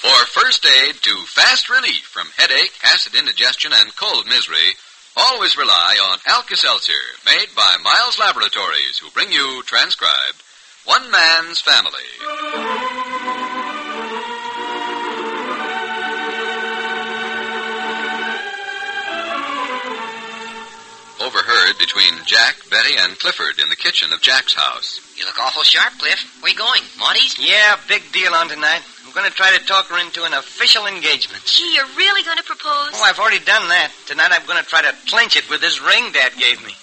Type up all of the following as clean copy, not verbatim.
For first aid to fast relief from headache, acid indigestion, and cold misery, always rely on Alka-Seltzer, made by Miles Laboratories, who bring you, transcribed, One Man's Family. Overheard between Jack, Betty, and Clifford in the kitchen of Jack's house. You look awful sharp, Cliff. Where you going? Maudie's? Yeah, big deal on tonight. I'm going to try to talk her into an official engagement. Gee, you're really going to propose? Oh, I've already done that. Tonight I'm going to try to clinch it with this ring Dad gave me.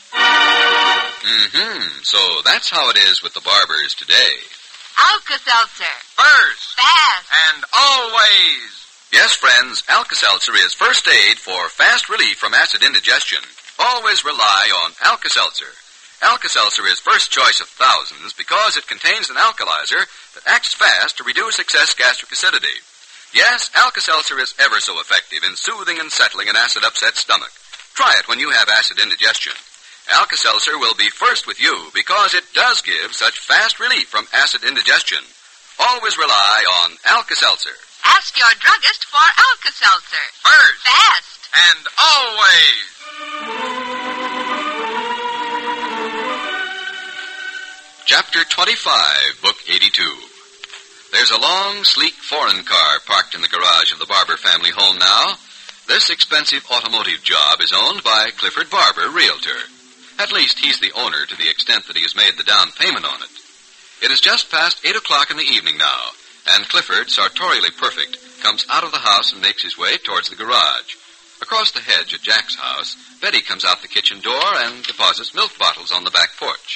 So that's how it is with the barbers today. Alka-Seltzer. First. Fast. And always. Yes, friends, Alka-Seltzer is first aid for fast relief from acid indigestion. Always rely on Alka-Seltzer. Alka-Seltzer is first choice of thousands because it contains an alkalizer that acts fast to reduce excess gastric acidity. Yes, Alka-Seltzer is ever so effective in soothing and settling an acid-upset stomach. Try it when you have acid indigestion. Alka-Seltzer will be first with you because it does give such fast relief from acid indigestion. Always rely on Alka-Seltzer. Ask your druggist for Alka-Seltzer. First. Fast. And always. Chapter 25, Book 82. There's a long, sleek foreign car parked in the garage of the Barber family home now. This expensive automotive job is owned by Clifford Barber, realtor. At least he's the owner to the extent that he has made the down payment on it. It is just past 8 o'clock in the evening now, and Clifford, sartorially perfect, comes out of the house and makes his way towards the garage. Across the hedge at Jack's house, Betty comes out the kitchen door and deposits milk bottles on the back porch.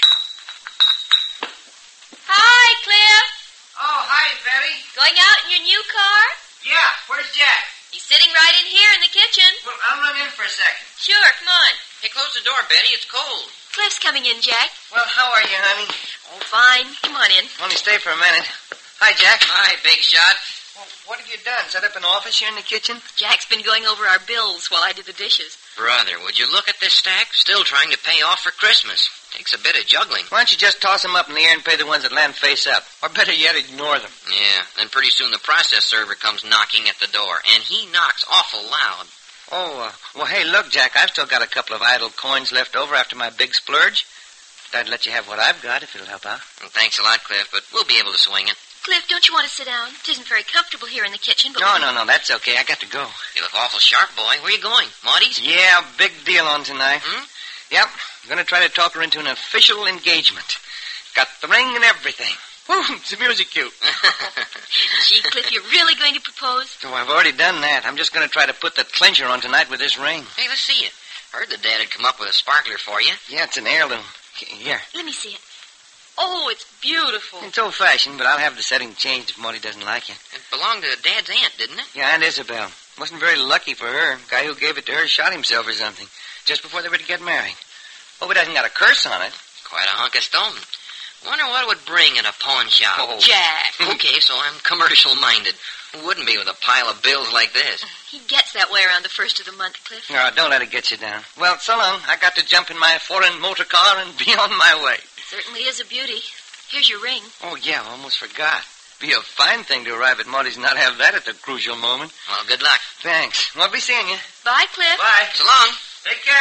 Hi, Cliff. Oh, hi, Betty. Going out in your new car? Yeah, where's Jack? He's sitting right in here in the kitchen. Well, I'll run in for a second. Sure, come on. Hey, close the door, Betty. It's cold. Cliff's coming in, Jack. Well, how are you, honey? Oh, fine. Come on in. Only stay for a minute. Hi, Jack. Hi, big shot. Well, what have you done? Set up an office here in the kitchen? Jack's been going over our bills while I did the dishes. Brother, would you look at this stack? Still trying to pay off for Christmas. Takes a bit of juggling. Why don't you just toss them up in the air and pay the ones that land face up? Or better yet, ignore them. Yeah, then pretty soon the process server comes knocking at the door, and he knocks awful loud. Oh, well, hey, look, Jack, I've still got a couple of idle coins left over after my big splurge. I'd let you have what I've got if it'll help out. Well, thanks a lot, Cliff, but we'll be able to swing it. Cliff, don't you want to sit down? It isn't very comfortable here in the kitchen, but... No, that's okay. I got to go. You look awful sharp, boy. Where you going? Maudie's? Yeah, big deal on tonight. Hmm? Yep, I'm going to try to talk her into an official engagement. Got the ring and everything. Woo, it's the music cue. Gee, Cliff, you're really going to propose? So I've already done that. I'm just going to try to put the clincher on tonight with this ring. Hey, let's see it. Heard that Dad had come up with a sparkler for you. Yeah, it's an heirloom. Here. Let me see it. Oh, it's beautiful. It's old-fashioned, but I'll have the setting changed if Maudie doesn't like it. It belonged to Dad's aunt, didn't it? Yeah, Aunt Isabel. Wasn't very lucky for her. The guy who gave it to her shot himself or something, just before they were to get married. Hope it hasn't got a curse on it. Quite a hunk of stone. Wonder what it would bring in a pawn shop. Oh. Jack. Okay, so I'm commercial-minded. Wouldn't be with a pile of bills like this. He gets that way around the first of the month, Cliff. No, don't let it get you down. Well, so long. I got to jump in my foreign motor car and be on my way. Certainly is a beauty. Here's your ring. Oh, yeah, almost forgot. Be a fine thing to arrive at Maudie's and not have that at the crucial moment. Well, good luck. Thanks. We'll be seeing you. Bye, Cliff. Bye. So long. Take care.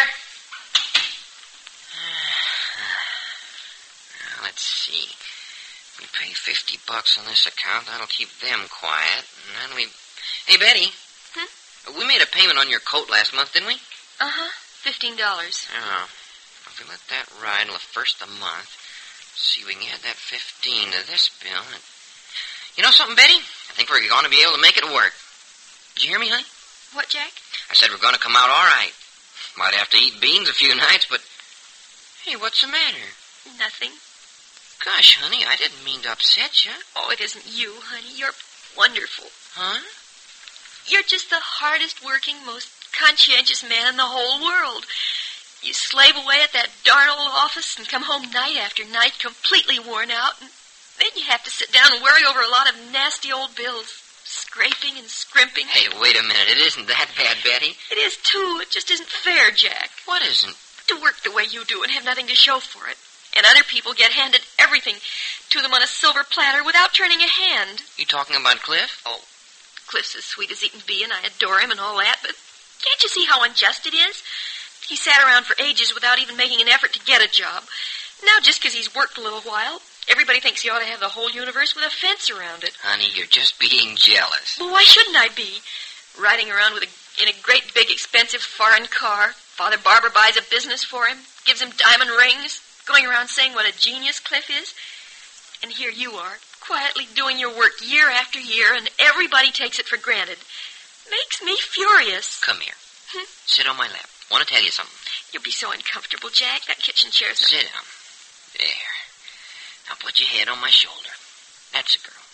Let's see. We pay $50 on this account. That'll keep them quiet. And then we... Hey, Betty. We made a payment on your coat last month, didn't we? Uh-huh. $15. Oh. If we let that ride till the first of the month, see, we can add that 15 to this bill. And... You know something, Betty? I think we're going to be able to make it work. Did you hear me, honey? What, Jack? I said we're going to come out all right. Might have to eat beans a few nights, but... Hey, what's the matter? Nothing. Gosh, honey, I didn't mean to upset you. Oh, it isn't you, honey. You're wonderful. Huh? You're just the hardest-working, most conscientious man in the whole world. You slave away at that darn old office and come home night after night completely worn out, and then you have to sit down and worry over a lot of nasty old bills, scraping and scrimping. Hey, wait a minute. It isn't that bad, Betty. It is, too. It just isn't fair, Jack. What isn't? To work the way you do and have nothing to show for it. And other people get handed everything to them on a silver platter without turning a hand. You talking about Cliff? Oh, Cliff's as sweet as he can be, and I adore him and all that, but can't you see how unjust it is? He sat around for ages without even making an effort to get a job. Now, just because he's worked a little while, everybody thinks he ought to have the whole universe with a fence around it. Honey, you're just being jealous. Well, why shouldn't I be? Riding around in a great big expensive foreign car. Father Barber buys a business for him, gives him diamond rings, going around saying what a genius Cliff is. And here you are, quietly doing your work year after year, and everybody takes it for granted. Makes me furious. Come here. Sit on my lap. Want to tell you something. You'll be so uncomfortable, Jack. That kitchen chair's not... Sit down. There. Now put your head on my shoulder. That's a girl.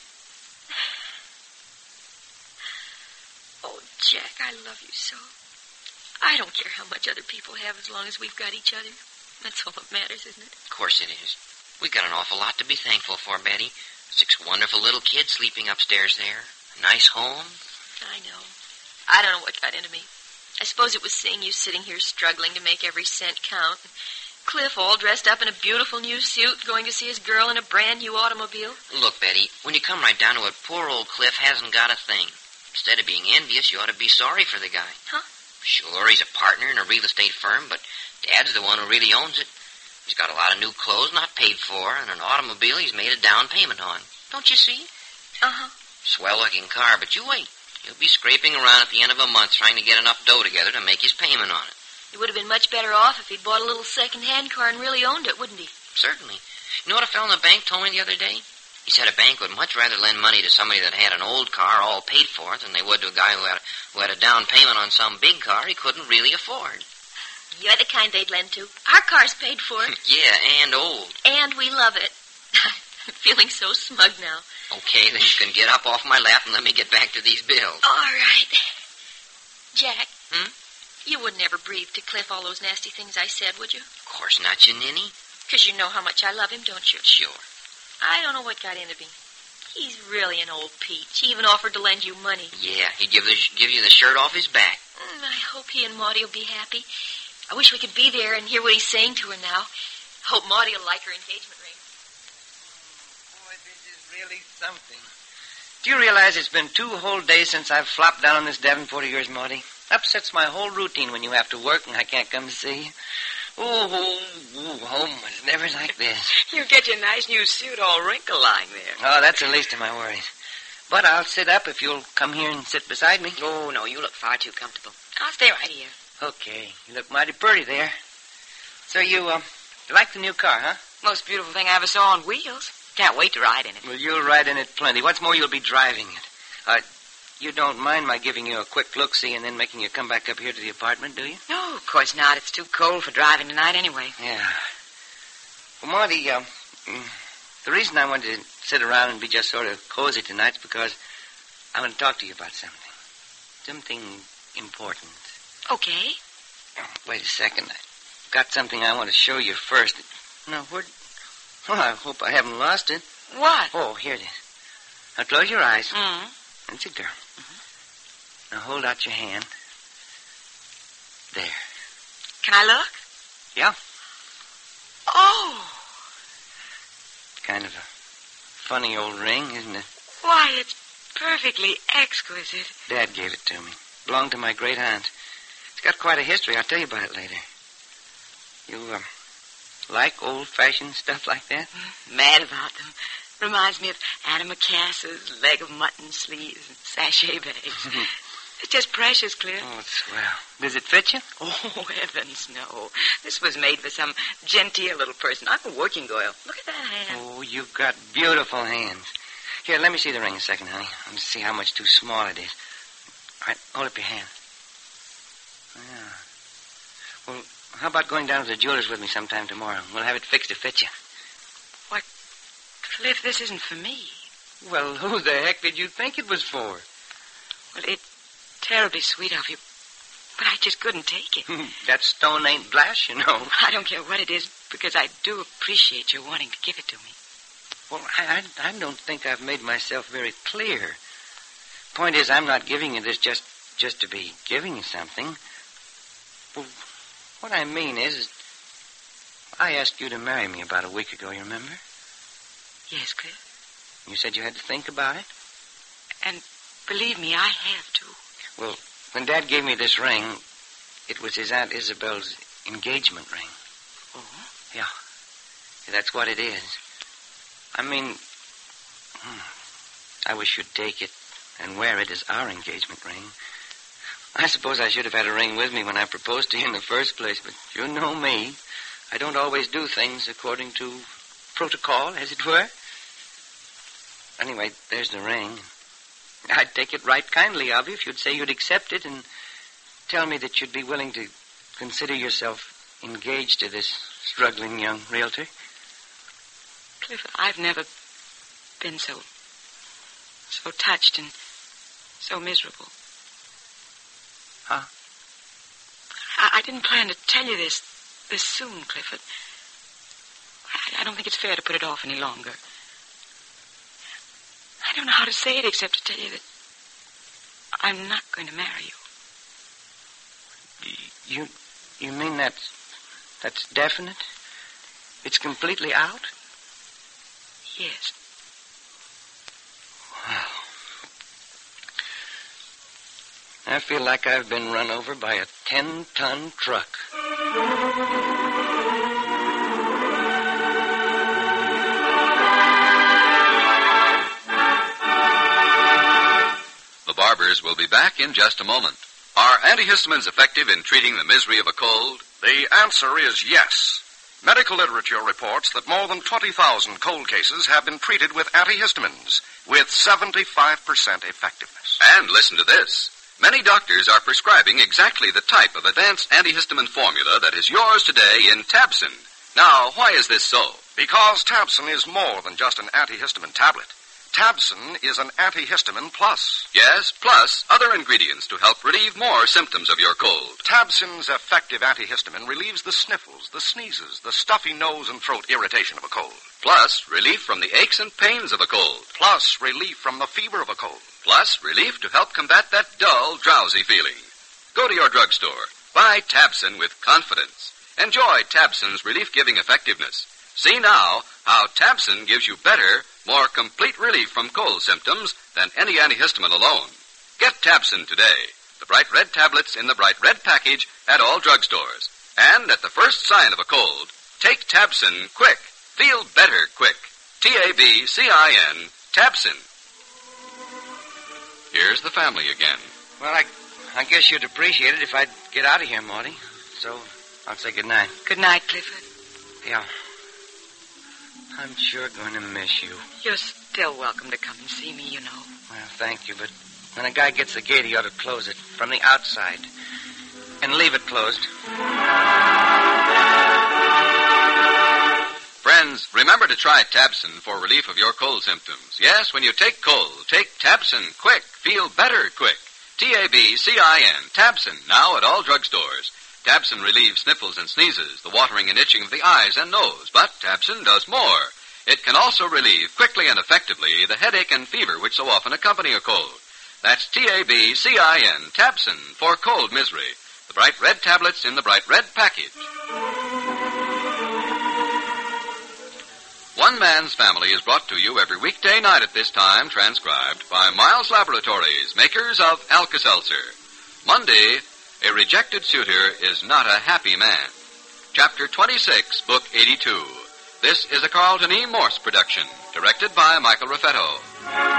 Oh, Jack, I love you so. I don't care how much other people have as long as we've got each other. That's all that matters, isn't it? Of course it is. We got an awful lot to be thankful for, Betty. 6 wonderful little kids sleeping upstairs there. A nice home. I know. I don't know what got into me. I suppose it was seeing you sitting here struggling to make every cent count. Cliff all dressed up in a beautiful new suit, going to see his girl in a brand new automobile. Look, Betty, when you come right down to it, poor old Cliff hasn't got a thing. Instead of being envious, you ought to be sorry for the guy. Huh? Sure, he's a partner in a real estate firm, but Dad's the one who really owns it. He's got a lot of new clothes not paid for, and an automobile he's made a down payment on. Don't you see? Uh-huh. Swell-looking car, but you wait. He'll be scraping around at the end of a month trying to get enough dough together to make his payment on it. He would have been much better off if he'd bought a little second-hand car and really owned it, wouldn't he? Certainly. You know what a fellow in the bank told me the other day? He said a bank would much rather lend money to somebody that had an old car all paid for than they would to a guy who had a down payment on some big car he couldn't really afford. You're the kind they'd lend to. Our car's paid for. Yeah, and old. And we love it. I'm feeling so smug now. Okay, then you can get up off my lap and let me get back to these bills. All right. Jack. Hmm? You wouldn't ever breathe to Cliff all those nasty things I said, would you? Of course not, you ninny. 'Cause you know how much I love him, don't you? Sure. I don't know what got into me. He's really an old peach. He even offered to lend you money. Yeah, he'd give you the shirt off his back. I hope he and Maudie will be happy. I wish we could be there and hear what he's saying to her now. I hope Maudie will like her engagement ring. Boy, this is really something. Do you realize it's been 2 whole days since I've flopped down on this Davenport of yours, Maudie? Upsets my whole routine when you have to work and I can't come to see you. Home was never like this. You get your nice new suit all wrinkle-lying there. Oh, that's the least of my worries. But I'll sit up if you'll come here and sit beside me. Oh, no, you look far too comfortable. I'll stay right here. Okay, you look mighty pretty there. So you like the new car, huh? Most beautiful thing I ever saw on wheels. Can't wait to ride in it. Well, you'll ride in it plenty. What's more, you'll be driving it. You don't mind my giving you a quick look-see and then making you come back up here to the apartment, do you? No, of course not. It's too cold for driving tonight anyway. Yeah. Well, Marty, the reason I wanted to sit around and be just sort of cozy tonight is because I want to talk to you about something. Something important. Okay. Oh, wait a second. I've got something I want to show you first. Now, where... Well, I hope I haven't lost it. What? Oh, here it is. Now, close your eyes. Mm-hmm. That's it, girl. Mm-hmm. Now, hold out your hand. There. Can I look? Yeah. Oh. Kind of a funny old ring, isn't it? Why, it's perfectly exquisite. Dad gave it to me. Belonged to my great aunt. It's got quite a history. I'll tell you about it later. You, like old-fashioned stuff like that? Mad about them. Reminds me of Antimacassar's leg of mutton sleeves and sachet bags. It's just precious, Cliff. Oh, it's swell. Does it fit you? Oh, heavens, no. This was made for some genteel little person. I'm a working girl. Look at that hand. Oh, you've got beautiful hands. Here, let me see the ring a second, honey. Let me see how much too small it is. All right, hold up your hand. Yeah. Well, how about going down to the jeweler's with me sometime tomorrow? We'll have it fixed to fit you. Why, Cliff, this isn't for me. Well, who the heck did you think it was for? Well, it's terribly sweet of you, but I just couldn't take it. That stone ain't glass, you know. I don't care what it is, because I do appreciate your wanting to give it to me. Well, I don't think I've made myself very clear. Point is, I'm not giving you this just to be giving you something. Well, what I mean is, I asked you to marry me about a week ago, you remember? Yes, Cliff. You said you had to think about it? And Believe me, I have to. Well, when Dad gave me this ring, it was his Aunt Isabel's engagement ring. Oh? Yeah. That's what it is. I mean, I wish you'd take it and wear it as our engagement ring. I suppose I should have had a ring with me when I proposed to you in the first place, but you know me. I don't always do things according to protocol, as it were. Anyway, there's the ring. I'd take it right kindly of you if you'd say you'd accept it and tell me that you'd be willing to consider yourself engaged to this struggling young realtor. Clifford, I've never been so touched and so miserable. Huh? I didn't plan to tell you this soon, Clifford. I don't think it's fair to put it off any longer. I don't know how to say it except to tell you that I'm not going to marry you. You mean that's definite? It's completely out? Yes. Wow. I feel like I've been run over by a 10-ton truck. The Barbers will be back in just a moment. Are antihistamines effective in treating the misery of a cold? The answer is yes. Medical literature reports that more than 20,000 cold cases have been treated with antihistamines, with 75% effectiveness. And listen to this. Many doctors are prescribing exactly the type of advanced antihistamine formula that is yours today in Tabson. Now, why is this so? Because Tabson is more than just an antihistamine tablet. Tabson is an antihistamine plus. Yes, plus other ingredients to help relieve more symptoms of your cold. Tabson's effective antihistamine relieves the sniffles, the sneezes, the stuffy nose and throat irritation of a cold. Plus relief from the aches and pains of a cold. Plus relief from the fever of a cold. Plus relief to help combat that dull, drowsy feeling. Go to your drugstore. Buy Tabson with confidence. Enjoy Tabson's relief-giving effectiveness. See now how Tabson gives you better, more complete relief from cold symptoms than any antihistamine alone. Get Tabson today. The bright red tablets in the bright red package at all drugstores. And at the first sign of a cold, take Tabson quick. Feel better quick. Tabcin, Tabson. Here's the family again. Well, I guess you'd appreciate it if I'd get out of here, Morty. So, I'll say good night. Good night, Clifford. Yeah. I'm sure going to miss you. You're still welcome to come and see me, you know. Well, thank you, but when a guy gets the gate, he ought to close it from the outside. And leave it closed. Friends, remember to try Tabson for relief of your cold symptoms. Yes, when you take cold, take Tabson quick. Feel better quick. Tabcin, Tabson, now at all drugstores. Tabson relieves sniffles and sneezes, the watering and itching of the eyes and nose, but Tabson does more. It can also relieve quickly and effectively the headache and fever which so often accompany a cold. That's Tabcin, Tabson, for cold misery. The bright red tablets in the bright red package. One Man's Family is brought to you every weekday night at this time, transcribed by Miles Laboratories, makers of Alka-Seltzer. Monday, a rejected suitor is not a happy man. Chapter 26, Book 82. This is a Carlton E. Morse production, directed by Michael Raffetto.